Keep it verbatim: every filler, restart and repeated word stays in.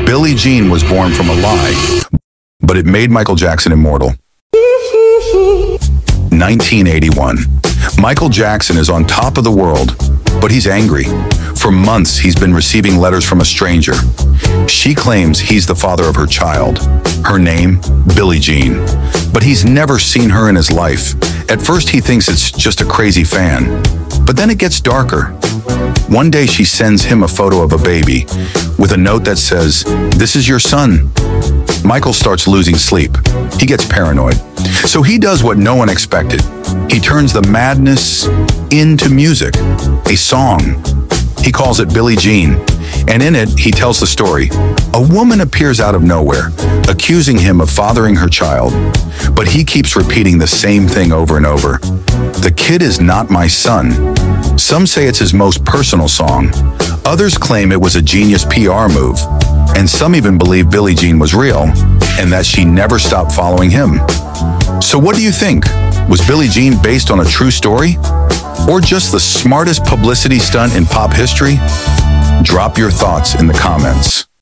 Billie Jean was born from a lie, but it made Michael Jackson immortal. nineteen eighty-one. Michael Jackson is on top of the world, but he's angry. For months, he's been receiving letters from a stranger. She claims he's the father of her child. Her name, Billie Jean. But he's never seen her in his life. At first, he thinks it's just a crazy fan. But then it gets darker. One day, she sends him a photo of a baby with a note that says, "This is your son." Michael starts losing sleep. He gets paranoid. So he does what no one expected. He turns the madness into music, a song. He calls it Billie Jean, and in it, he tells the story. A woman appears out of nowhere, accusing him of fathering her child, but he keeps repeating the same thing over and over. The kid is not my son. Some say it's his most personal song. Others claim it was a genius P R move, and some even believe Billie Jean was real and that she never stopped following him. So what do you think? Was Billie Jean based on a true story? Or just the smartest publicity stunt in pop history? Drop your thoughts in the comments.